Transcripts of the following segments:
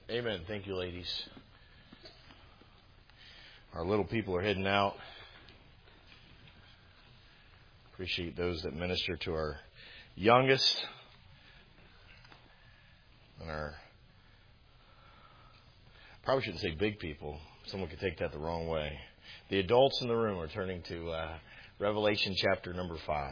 Amen. Thank you, ladies. Our little people are heading out. Appreciate those that minister to our youngest and our, probably shouldn't say big people. Someone could take that the wrong way. The adults in the room are turning to Revelation chapter number 5.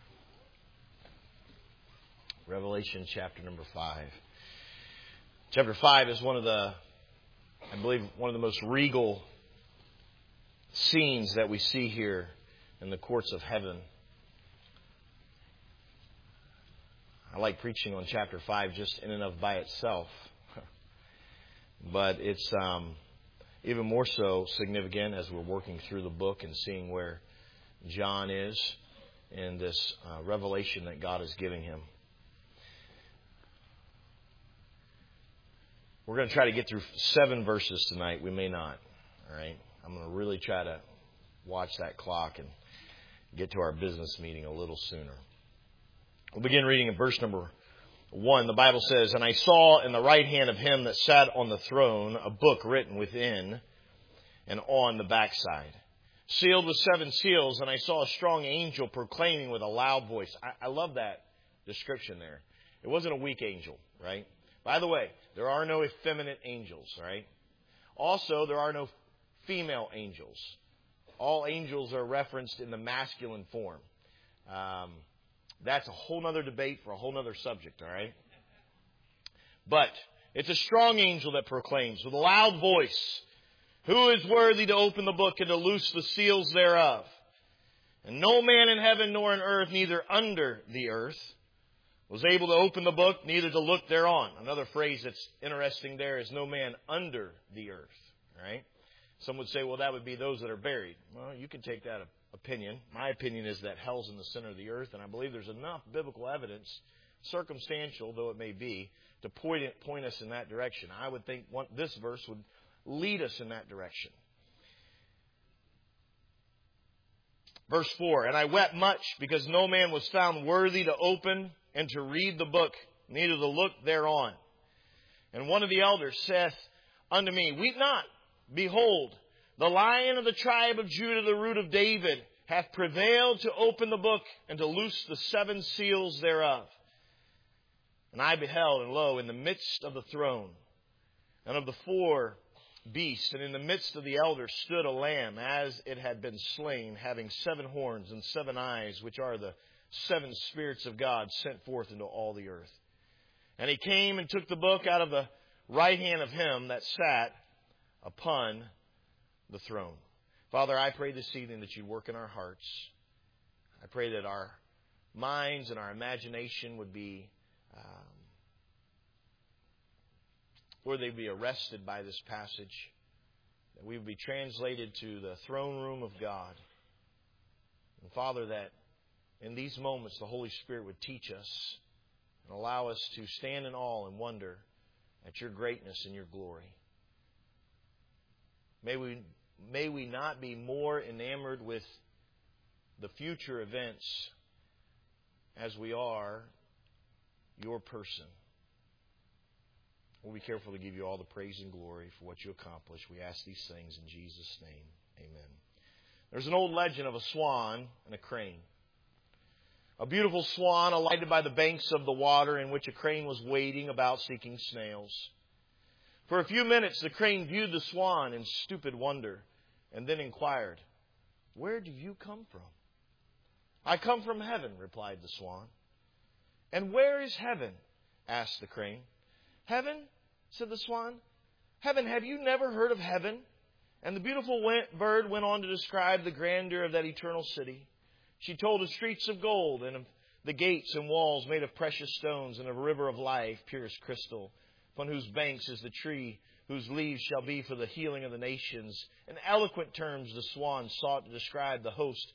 Revelation chapter number 5. Chapter 5 is one of the most regal scenes that we see here in the courts of heaven. I like preaching on chapter 5 just in and of by itself. But it's even more so significant as we're working through the book and seeing where John is in this revelation that God is giving him. We're going to try to get through 7 verses tonight. We may not. All right. I'm going to really try to watch that clock and get to our business meeting a little sooner. We'll begin reading in verse number 1. The Bible says, "And I saw in the right hand of him that sat on the throne a book written within and on the backside, sealed with 7 seals. And I saw a strong angel proclaiming with a loud voice." I love that description there. It wasn't a weak angel, right? By the way, there are no effeminate angels, right? Also, there are no female angels. All angels are referenced in the masculine form. That's a whole other debate for a whole other subject, all right? But it's a strong angel that proclaims with a loud voice, "Who is worthy to open the book and to loose the seals thereof? And no man in heaven nor in earth, neither under the earth, was able to open the book, neither to look thereon." Another phrase that's interesting there is "no man under the earth." All right? Some would say, well, that would be those that are buried. Well, you can take that opinion. My opinion is that hell's in the center of the earth, and I believe there's enough biblical evidence, circumstantial though it may be, to point us in that direction. I would think this verse would lead us in that direction. Verse 4, "And I wept much, because no man was found worthy to open and to read the book, neither to look thereon. And one of the elders saith unto me, Weep not. Behold, the Lion of the tribe of Judah, the root of David, hath prevailed to open the book and to loose the 7 seals thereof. And I beheld, and lo, in the midst of the throne and of the 4 beasts, and in the midst of the elders stood a lamb, as it had been slain, having 7 horns and 7 eyes, which are the 7 spirits of God sent forth into all the earth. And he came and took the book out of the right hand of him that sat upon the throne." Father, I pray this evening that you work in our hearts. I pray that our minds and our imagination would be, Lord, they'd be arrested by this passage, that we would be translated to the throne room of God. And Father, that in these moments the Holy Spirit would teach us and allow us to stand in awe and wonder at your greatness and your glory. May we not be more enamored with the future events as we are your person. We'll be careful to give you all the praise and glory for what you accomplish. We ask these things in Jesus' name. Amen. There's an old legend of a swan and a crane. A beautiful swan alighted by the banks of the water, in which a crane was wading about seeking snails. For a few minutes the crane viewed the swan in stupid wonder, and then inquired, "Where do you come from?" "I come from heaven," replied the swan. "And where is heaven?" asked the crane. "Heaven?" said the swan. "Heaven, have you never heard of heaven?" And the beautiful bird went on to describe the grandeur of that eternal city. She told of streets of gold, and of the gates and walls made of precious stones, and of a river of life, pure as crystal, upon whose banks is the tree whose leaves shall be for the healing of the nations. In eloquent terms the swan sought to describe the host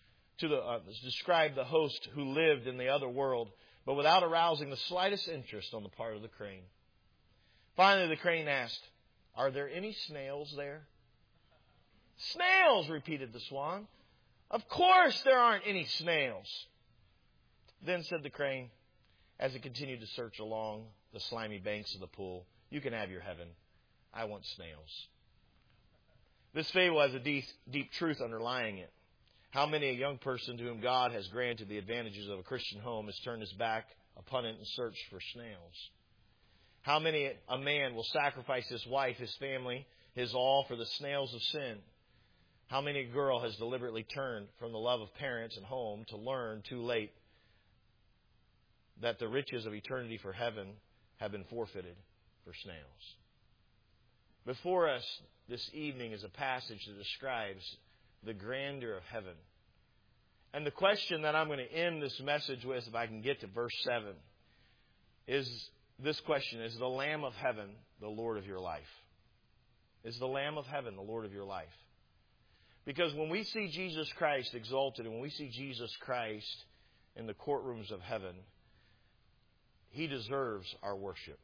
who lived in the other world, but without arousing the slightest interest on the part of the crane. Finally the crane asked, "Are there any snails there?" "Snails," repeated the swan. "Of course there aren't any snails." Then said the crane, as it continued to search along the slimy banks of the pool, You can have your heaven. I want snails. This fable has a deep truth underlying it. How many a young person to whom God has granted the advantages of a Christian home has turned his back upon it and searched for snails? How many a man will sacrifice his wife, his family, his all for the snails of sin? How many a girl has deliberately turned from the love of parents and home to learn too late that the riches of eternity for heaven have been forfeited for snails? Before us this evening is a passage that describes the grandeur of heaven. And the question that I'm going to end this message with, if I can get to verse 7, is this question: is the Lamb of heaven the Lord of your life? Is the Lamb of heaven the Lord of your life? Because when we see Jesus Christ exalted, and when we see Jesus Christ in the courtrooms of heaven, He deserves our worship.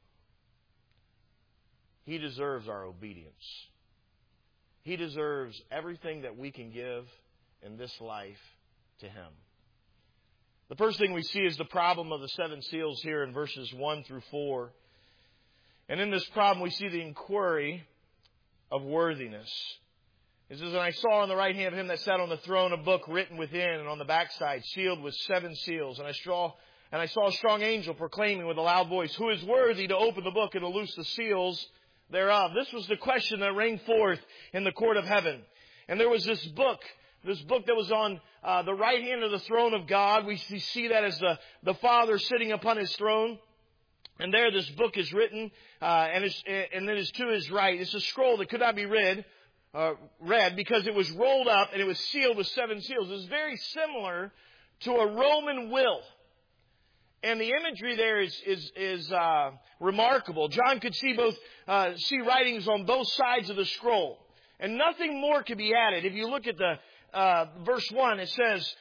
He deserves our obedience. He deserves everything that we can give in this life to Him. The first thing we see is the problem of the seven seals here in verses 1 through 4. And in this problem we see the inquiry of worthiness. It says, "And I saw on the right hand of Him that sat on the throne a book written within, and on the backside sealed with 7 seals. And I saw a strong angel proclaiming with a loud voice, 'Who is worthy to open the book and to loose the seals thereof?'" This was the question that rang forth in the court of heaven. And there was this book that was on the right hand of the throne of God. We see that as the Father sitting upon His throne. And there this book is written, and then it's to His right. It's a scroll that could not be read because it was rolled up and it was sealed with 7 seals. It's very similar to a Roman will. And the imagery there is remarkable. John could see writings on both sides of the scroll. And nothing more could be added. If you look at the verse 1, it says,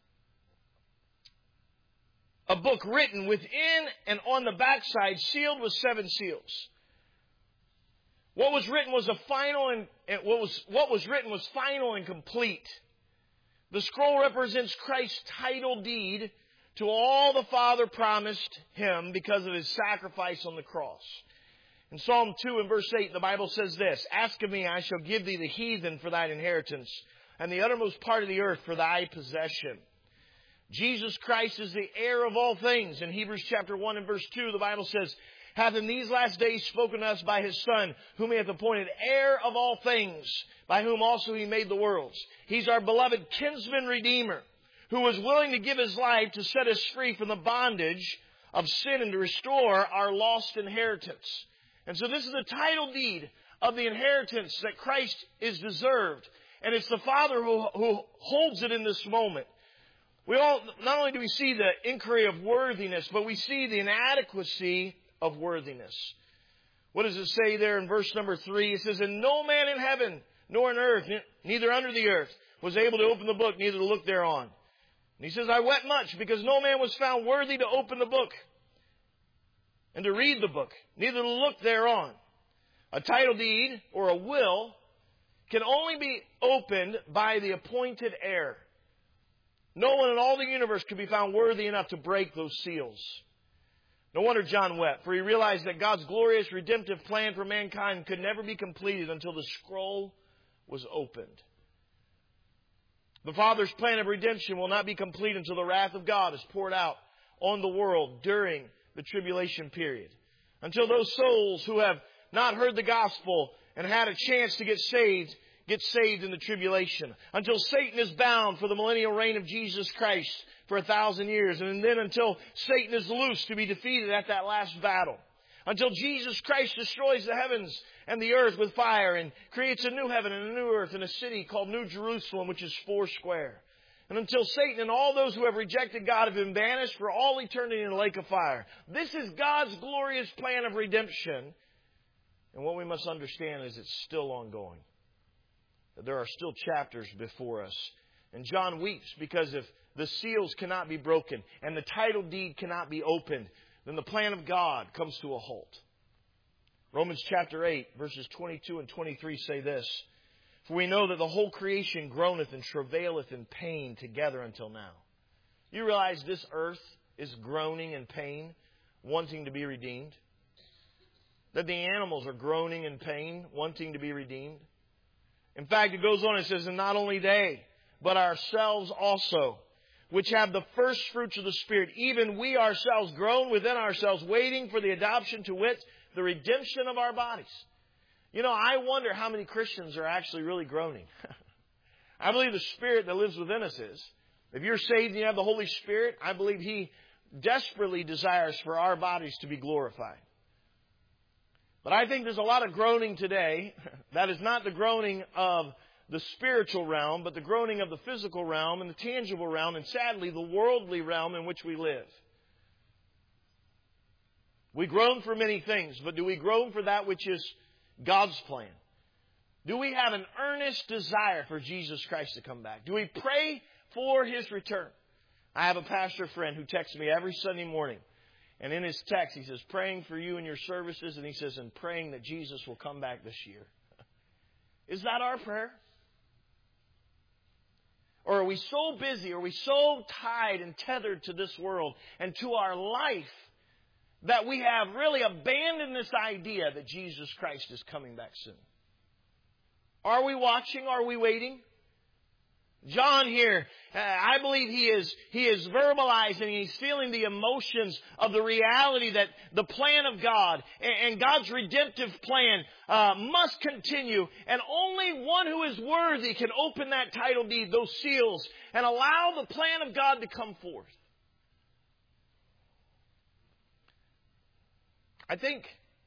"A book written within and on the backside, sealed with 7 seals." What was written was what was written was final and complete. The scroll represents Christ's title deed to all the Father promised Him because of His sacrifice on the cross. In Psalm 2 and verse 8, the Bible says this, "Ask of me, I shall give thee the heathen for thine inheritance, and the uttermost part of the earth for thy possession." Jesus Christ is the heir of all things. In Hebrews chapter 1 and verse 2, the Bible says, "Hath in these last days spoken to us by His Son, whom He hath appointed heir of all things, by whom also He made the worlds." He's our beloved kinsman redeemer, who was willing to give His life to set us free from the bondage of sin and to restore our lost inheritance. And so this is the title deed of the inheritance that Christ is deserved. And it's the Father who holds it in this moment. Not only do we see the inquiry of worthiness, but we see the inadequacy of worthiness. What does it say there in verse number 3? It says, "And no man in heaven, nor in earth, neither under the earth, was able to open the book, neither to look thereon." And he says, "I wept much, because no man was found worthy to open the book and to read the book, neither to look thereon." A title deed or a will can only be opened by the appointed heir. No one in all the universe could be found worthy enough to break those seals. No wonder John wept, for he realized that God's glorious redemptive plan for mankind could never be completed until the scroll was opened. The Father's plan of redemption will not be complete until the wrath of God is poured out on the world during the tribulation period. Until those souls who have not heard the gospel and had a chance to get saved in the tribulation. Until Satan is bound for the millennial reign of Jesus Christ for 1,000 years. And then until Satan is loose to be defeated at that last battle. Until Jesus Christ destroys the heavens and the earth with fire and creates a new heaven and a new earth and a city called New Jerusalem, which is 4 square. And until Satan and all those who have rejected God have been banished for all eternity in a lake of fire. This is God's glorious plan of redemption. And what we must understand is it's still ongoing. There are still chapters before us. And John weeps because if the seals cannot be broken and the title deed cannot be opened, then the plan of God comes to a halt. Romans chapter 8, verses 22 and 23 say this, "For we know that the whole creation groaneth and travaileth in pain together until now." You realize this earth is groaning in pain, wanting to be redeemed? that the animals are groaning in pain, wanting to be redeemed. In fact, it goes on and says, and not only they, but ourselves also, which have the first fruits of the Spirit, even we ourselves groan within ourselves, waiting for the adoption, to wit, the redemption of our bodies. You know, I wonder how many Christians are actually really groaning. I believe the Spirit that lives within us is. If you're saved and you have the Holy Spirit, I believe He desperately desires for our bodies to be glorified. But I think there's a lot of groaning today. That is not the groaning of the spiritual realm, but the groaning of the physical realm and the tangible realm, and sadly, the worldly realm in which we live. We groan for many things, but do we groan for that which is God's plan? Do we have an earnest desire for Jesus Christ to come back? Do we pray for His return? I have a pastor friend who texts me every Sunday morning. And in his text, he says, praying for you and your services. And he says, and praying that Jesus will come back this year. Is that our prayer? Or are we so busy, are we so tied and tethered to this world and to our life that we have really abandoned this idea that Jesus Christ is coming back soon? Are we watching? Are we waiting? John here, I believe he is verbalizing, he's feeling the emotions of the reality that the plan of God and God's redemptive plan must continue. And only one who is worthy can open that title deed, those seals, and allow the plan of God to come forth. I think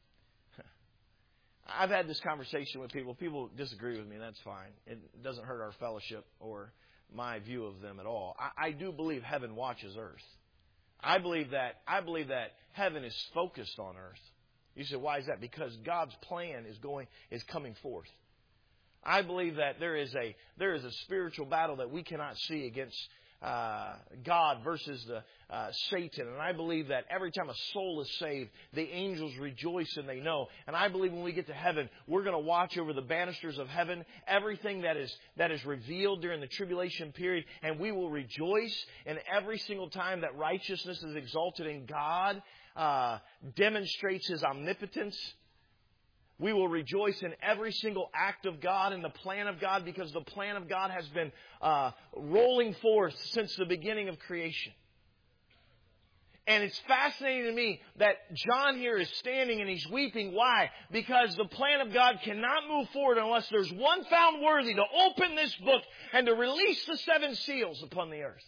I've had this conversation with people. People disagree with me, and that's fine. It doesn't hurt our fellowship or my view of them at all. I do believe heaven watches earth. I believe that heaven is focused on earth. You say, why is that? Because God's plan is coming forth. I believe that there is a spiritual battle that we cannot see against God versus Satan. And I believe that every time a soul is saved, the angels rejoice and they know. And I believe when we get to heaven, we're going to watch over the banisters of heaven, everything that is revealed during the tribulation period. And we will rejoice in every single time that righteousness is exalted in God, demonstrates His omnipotence. We will rejoice in every single act of God and the plan of God, because the plan of God has been rolling forth since the beginning of creation. And it's fascinating to me that John here is standing and he's weeping. Why? Because the plan of God cannot move forward unless there's one found worthy to open this book and to release the 7 seals upon the earth.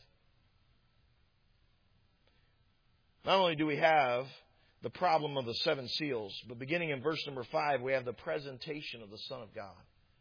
Not only do we have the problem of the 7 seals, but beginning in verse number 5, we have the presentation of the Son of God.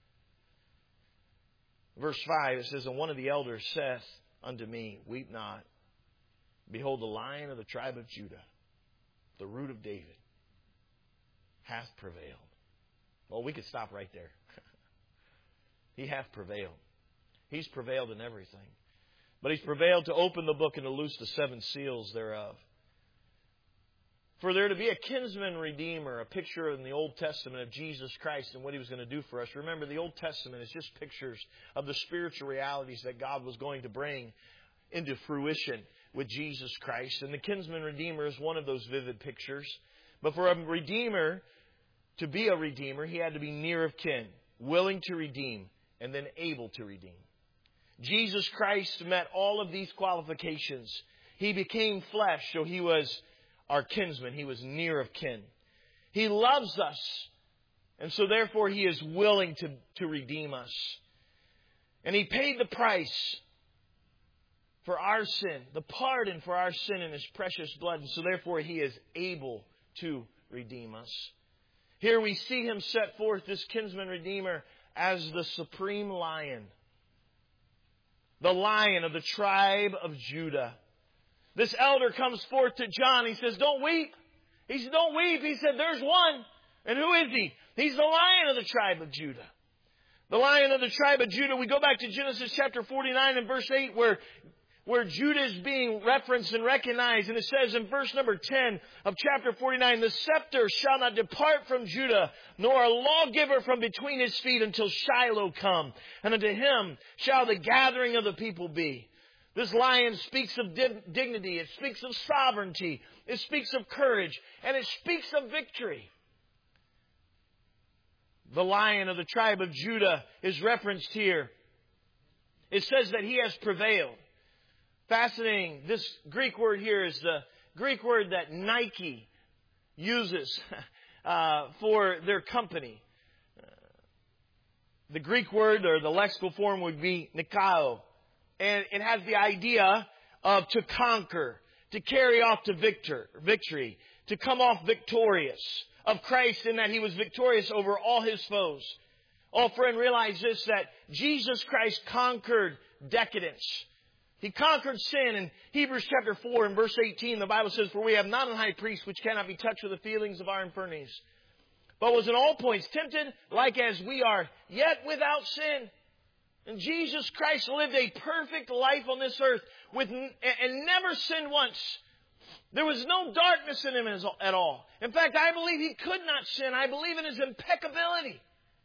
Verse 5, it says, and one of the elders saith unto me, weep not. Behold, the Lion of the tribe of Judah, the root of David, hath prevailed. Well, we could stop right there. He hath prevailed. He's prevailed in everything. But He's prevailed to open the book and to loose the 7 seals thereof. For there to be a kinsman redeemer, a picture in the Old Testament of Jesus Christ and what He was going to do for us. Remember, the Old Testament is just pictures of the spiritual realities that God was going to bring into fruition with Jesus Christ. And the kinsman redeemer is one of those vivid pictures. But for a redeemer to be a redeemer, he had to be near of kin, willing to redeem, and then able to redeem. Jesus Christ met all of these qualifications. He became flesh, so He was our kinsman. He was near of kin. He loves us, and so therefore He is willing to redeem us. And He paid the price for our sin, the pardon for our sin in His precious blood, and so therefore He is able to redeem us. Here we see Him set forth, this kinsman redeemer, as the supreme lion. The Lion of the tribe of Judah. This elder comes forth to John. He says, don't weep. He said, don't weep. He said, there's one. And who is He? He's the Lion of the tribe of Judah. The Lion of the tribe of Judah. We go back to Genesis chapter 49 and verse 8 where Judah is being referenced and recognized. And it says in verse number 10 of chapter 49, the scepter shall not depart from Judah, nor a lawgiver from between his feet until Shiloh come. And unto him shall the gathering of the people be. This lion speaks of dignity. It speaks of sovereignty. It speaks of courage. And it speaks of victory. the Lion of the tribe of Judah, is referenced here. It says that He has prevailed. Fascinating. This Greek word here is the Greek word that Nike uses for their company. The Greek word, or the lexical form, would be Nikao. And it has the idea of to conquer, to carry off to victory, to come off victorious. Of Christ in that He was victorious over all His foes. Oh, friend, realize this, that Jesus Christ conquered decadence. He conquered sin. In Hebrews chapter 4 and verse 18, the Bible says, "For we have not a high priest which cannot be touched with the feelings of our infirmities, but was in all points tempted, like as we are, yet without sin." And Jesus Christ lived a perfect life on this earth and never sinned once. There was no darkness in Him at all. In fact, I believe He could not sin. I believe in His impeccability.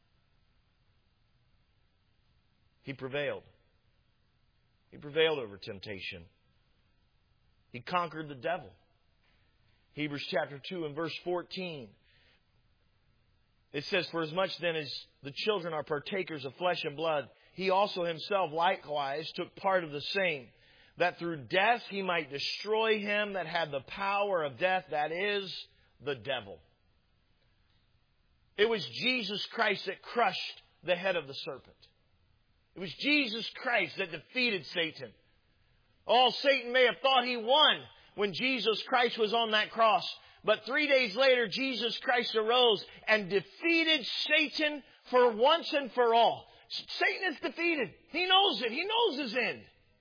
He prevailed. He prevailed over temptation. He conquered the devil. Hebrews chapter 2 and verse 14. It says, "For as much then as the children are partakers of flesh and blood, He also Himself likewise took part of the same, that through death He might destroy him that had the power of death, that is, the devil." It was Jesus Christ that crushed the head of the serpent. It was Jesus Christ that defeated Satan. Oh, Satan may have thought he won when Jesus Christ was on that cross. But 3 days later, Jesus Christ arose and defeated Satan for once and for all. Satan is defeated. He knows it. He knows his end.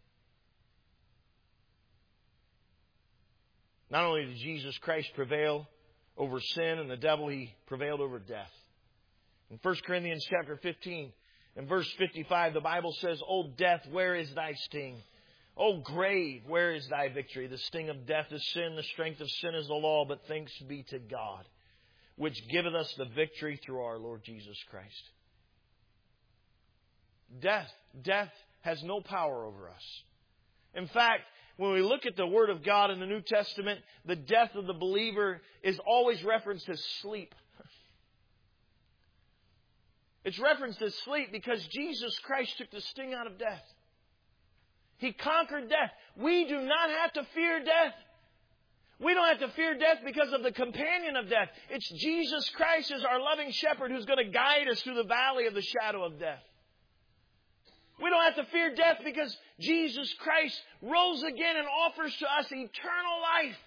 Not only did Jesus Christ prevail over sin and the devil, He prevailed over death. In 1 Corinthians chapter 15 and verse 55, the Bible says, "O death, where is thy sting? O grave, where is thy victory? The sting of death is sin, the strength of sin is the law, but thanks be to God, which giveth us the victory through our Lord Jesus Christ." Death has no power over us. In fact, when we look at the Word of God in the New Testament, the death of the believer is always referenced as sleep. It's referenced as sleep because Jesus Christ took the sting out of death. He conquered death. We do not have to fear death. We don't have to fear death because of the companion of death. It's Jesus Christ as our loving shepherd who's going to guide us through the valley of the shadow of death. We don't have to fear death because Jesus Christ rose again and offers to us eternal life.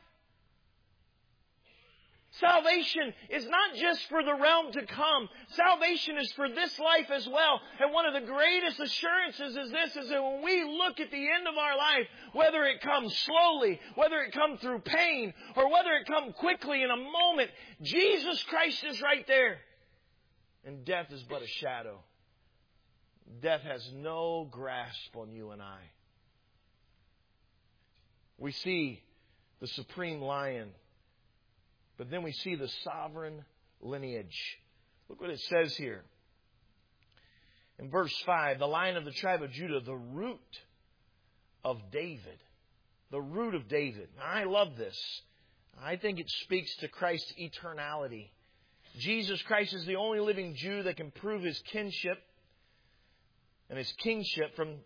Salvation is not just for the realm to come. Salvation is for this life as well. And one of the greatest assurances is this, is that when we look at the end of our life, whether it comes slowly, whether it comes through pain, or whether it comes quickly in a moment, Jesus Christ is right there. And death is but a shadow. Death has no grasp on you and I. We see the supreme lion, but then we see the sovereign lineage. Look what it says here. In verse 5, "The Lion of the tribe of Judah, the root of David." The root of David. Now, I love this. I think it speaks to Christ's eternality. Jesus Christ is the only living Jew that can prove His kinship and His kingship from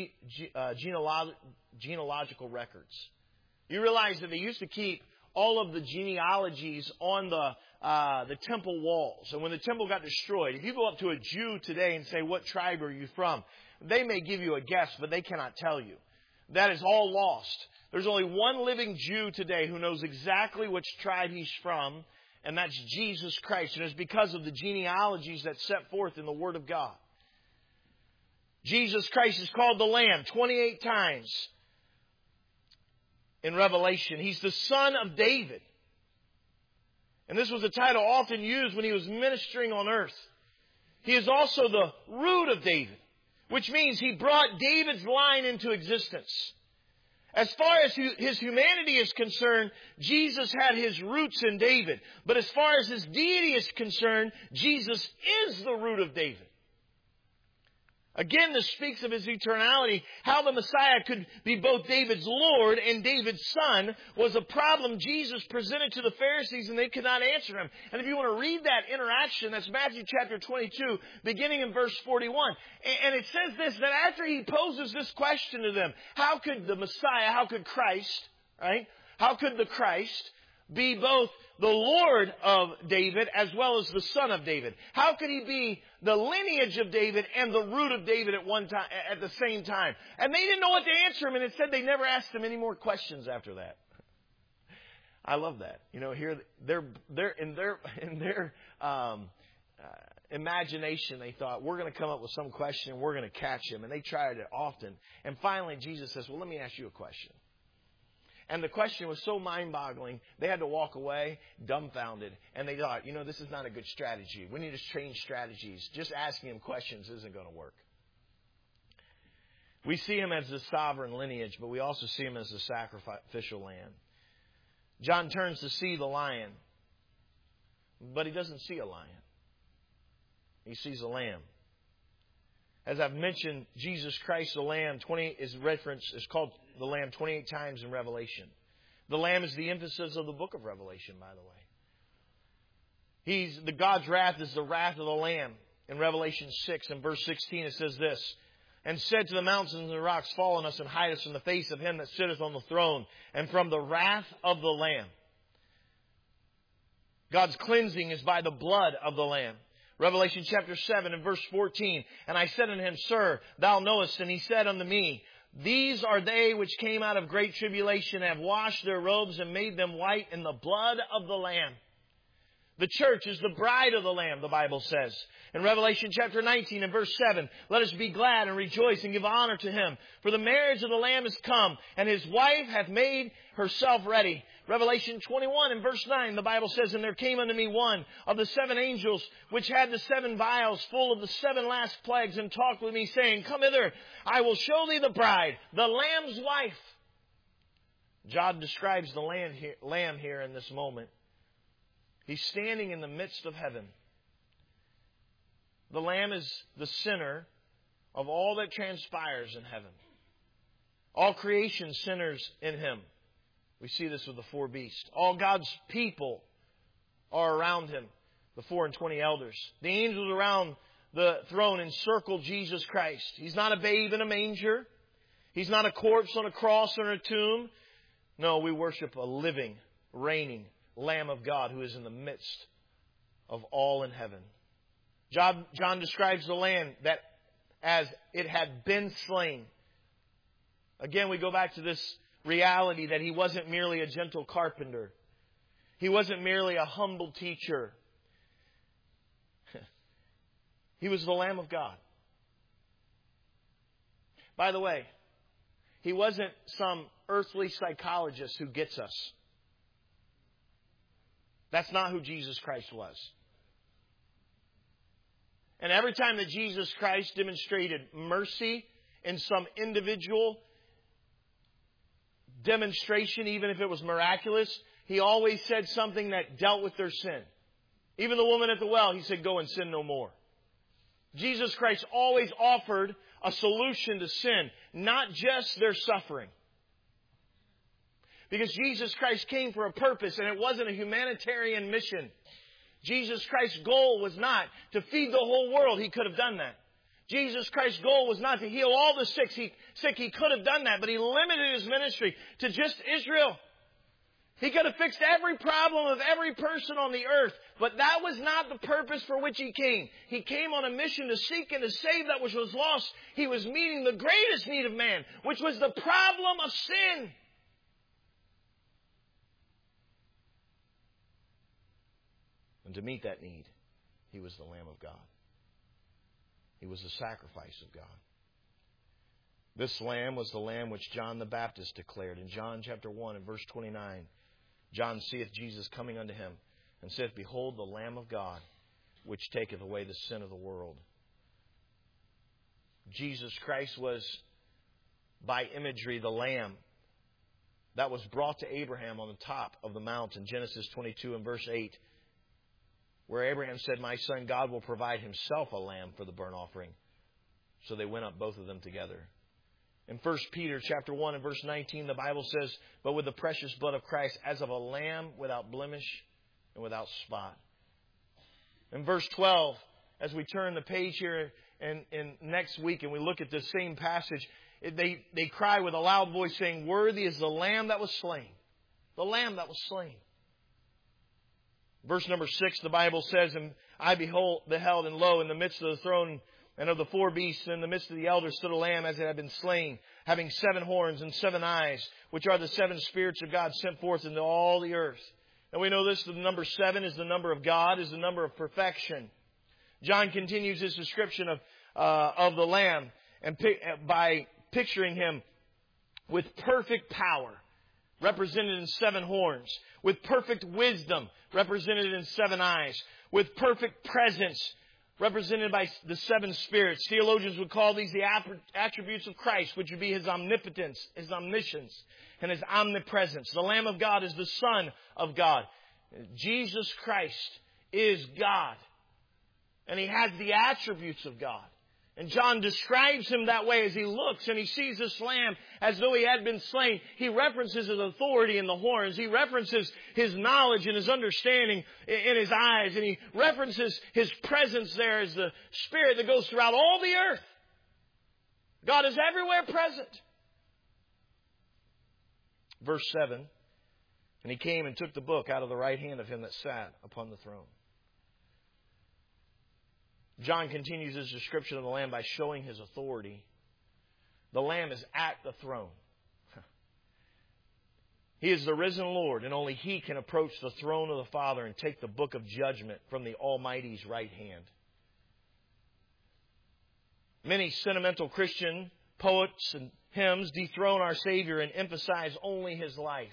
genealogical records. You realize that they used to keep all of the genealogies on the temple walls. And when the temple got destroyed, if you go up to a Jew today and say, "What tribe are you from?" they may give you a guess, but they cannot tell you. That is all lost. There's only one living Jew today who knows exactly which tribe he's from, and that's Jesus Christ. And it's because of the genealogies that's set forth in the Word of God. Jesus Christ is called the Lamb 28 times in Revelation. He's the Son of David. And this was a title often used when He was ministering on earth. He is also the root of David, which means He brought David's line into existence. As far as His humanity is concerned, Jesus had His roots in David. But as far as His deity is concerned, Jesus is the root of David. Again, this speaks of His eternality. How the Messiah could be both David's Lord and David's Son was a problem Jesus presented to the Pharisees, and they could not answer Him. And if you want to read that interaction, that's Matthew chapter 22, beginning in verse 41. And it says this, that after He poses this question to them, how could the Messiah, how could Christ, right? How could the Christ be both the Lord of David as well as the Son of David? How could He be the lineage of David and the root of David at one time, at the same time? And they didn't know what to answer Him, and it said they never asked Him any more questions after that. I love that. You know, here they're in their imagination, they thought, we're going to come up with some question and we're going to catch Him, and they tried it often. And finally, Jesus says, "Well, let me ask you a question." And the question was so mind-boggling, they had to walk away dumbfounded. And they thought, you know, this is not a good strategy. We need to change strategies. Just asking Him questions isn't going to work. We see Him as the sovereign lineage, but we also see Him as the sacrificial lamb. John turns to see the lion, but he doesn't see a lion. He sees a lamb. As I've mentioned, Jesus Christ, the Lamb, is called the Lamb 28 times in Revelation. The Lamb is the emphasis of the book of Revelation, by the way. God's wrath is the wrath of the Lamb. In Revelation 6 and verse 16 it says this, "And said to the mountains and the rocks, Fall on us and hide us from the face of Him that sitteth on the throne and from the wrath of the Lamb." God's cleansing is by the blood of the Lamb. Revelation chapter 7 and verse 14, "And I said unto Him, Sir, Thou knowest. And He said unto me, These are they which came out of great tribulation, and have washed their robes and made them white in the blood of the Lamb." The church is the bride of the Lamb, the Bible says. In Revelation chapter 19 and verse 7, "Let us be glad and rejoice and give honor to Him. For the marriage of the Lamb is come, and His wife hath made herself ready." Revelation 21 and verse 9, the Bible says, "And there came unto me one of the 7 angels, which had the 7 vials full of the 7 last plagues, and talked with me, saying, Come hither, I will show thee the bride, the Lamb's wife." John describes the Lamb here in this moment. He's standing in the midst of heaven. The Lamb is the center of all that transpires in heaven. All creation centers in Him. We see this with the 4 beasts. All God's people are around Him, the 24 elders. The angels around the throne encircle Jesus Christ. He's not a babe in a manger. He's not a corpse on a cross or in a tomb. No, we worship a living, reigning Lamb of God who is in the midst of all in heaven. John describes the Lamb that as it had been slain. Again, we go back to this reality that He wasn't merely a gentle carpenter. He wasn't merely a humble teacher. He was the Lamb of God. By the way, He wasn't some earthly psychologist who gets us. That's not who Jesus Christ was. And every time that Jesus Christ demonstrated mercy in some individual demonstration, even if it was miraculous, He always said something that dealt with their sin. Even the woman at the well, He said, "Go and sin no more." Jesus Christ always offered a solution to sin, not just their suffering. Because Jesus Christ came for a purpose, and it wasn't a humanitarian mission. Jesus Christ's goal was not to feed the whole world. He could have done that. Jesus Christ's goal was not to heal all the sick. He could have done that, but He limited His ministry to just Israel. He could have fixed every problem of every person on the earth, but that was not the purpose for which He came. He came on a mission to seek and to save that which was lost. He was meeting the greatest need of man, which was the problem of sin. And to meet that need, He was the Lamb of God. He was the sacrifice of God. This Lamb was the Lamb which John the Baptist declared. In John chapter 1 and verse 29, John seeth Jesus coming unto him, and saith, Behold the Lamb of God, which taketh away the sin of the world. Jesus Christ was, by imagery, the Lamb that was brought to Abraham on the top of the mount in Genesis 22 and verse 8. Where Abraham said, My son, God will provide Himself a lamb for the burnt offering. So they went up, both of them together. In 1 Peter chapter 1 and verse 19, the Bible says, "But with the precious blood of Christ, as of a lamb without blemish and without spot." In verse 12, as we turn the page here and next week and we look at this same passage, they cry with a loud voice saying, "Worthy is the Lamb that was slain." The Lamb that was slain. Verse number 6, the Bible says, "And I beheld, and lo, in the midst of the throne and of the four beasts, in the midst of the elders stood a lamb as it had been slain, having 7 horns and 7 eyes, which are the 7 spirits of God sent forth into all the earth." And we know this, the number 7 is the number of God, is the number of perfection. John continues his description of the Lamb and by picturing Him with perfect power, represented in 7 horns, with perfect wisdom, represented in 7 eyes, with perfect presence, represented by the 7 spirits. Theologians would call these the attributes of Christ, which would be His omnipotence, His omniscience, and His omnipresence. The Lamb of God is the Son of God. Jesus Christ is God. And He has the attributes of God. And John describes Him that way as he looks and he sees this lamb as though he had been slain. He references His authority in the horns. He references His knowledge and His understanding in His eyes. And He references His presence there as the Spirit that goes throughout all the earth. God is everywhere present. Verse 7, "And He came and took the book out of the right hand of Him that sat upon the throne." John continues his description of the Lamb by showing His authority. The Lamb is at the throne. He is the risen Lord, and only He can approach the throne of the Father and take the book of judgment from the Almighty's right hand. Many sentimental Christian poets and hymns dethrone our Savior and emphasize only His life.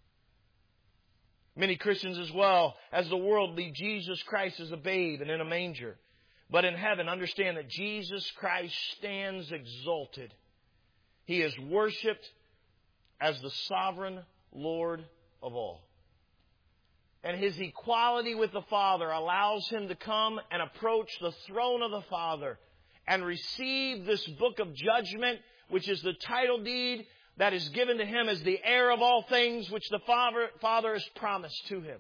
Many Christians as well as the world leave Jesus Christ as a babe and in a manger. But in heaven, understand that Jesus Christ stands exalted. He is worshipped as the sovereign Lord of all. And His equality with the Father allows Him to come and approach the throne of the Father and receive this book of judgment, which is the title deed that is given to Him as the heir of all things, which the Father has promised to Him.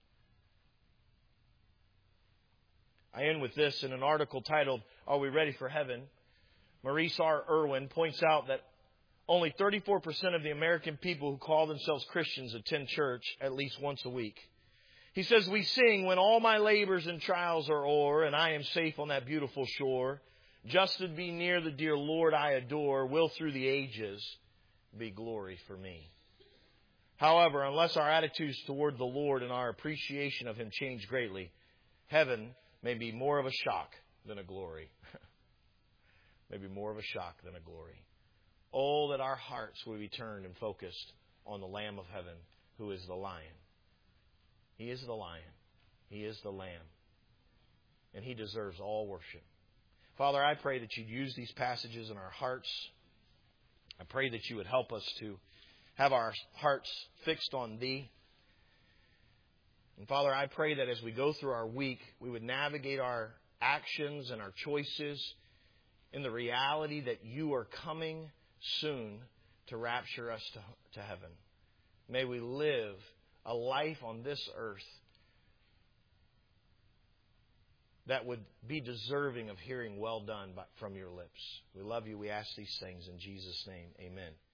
I end with this in an article titled, "Are We Ready for Heaven?" Maurice R. Irwin points out that only 34% of the American people who call themselves Christians attend church at least once a week. He says, "We sing when all my labors and trials are o'er, and I am safe on that beautiful shore. Just to be near the dear Lord I adore will through the ages be glory for me." However, unless our attitudes toward the Lord and our appreciation of Him change greatly, heaven may be more of a shock than a glory. Maybe more of a shock than a glory. Oh, that our hearts would be turned and focused on the Lamb of heaven, who is the Lion. He is the Lion. He is the Lamb. And He deserves all worship. Father, I pray that You'd use these passages in our hearts. I pray that You would help us to have our hearts fixed on Thee. And Father, I pray that as we go through our week, we would navigate our actions and our choices in the reality that You are coming soon to rapture us to heaven. May we live a life on this earth that would be deserving of hearing "well done" from Your lips. We love You. We ask these things in Jesus' name. Amen.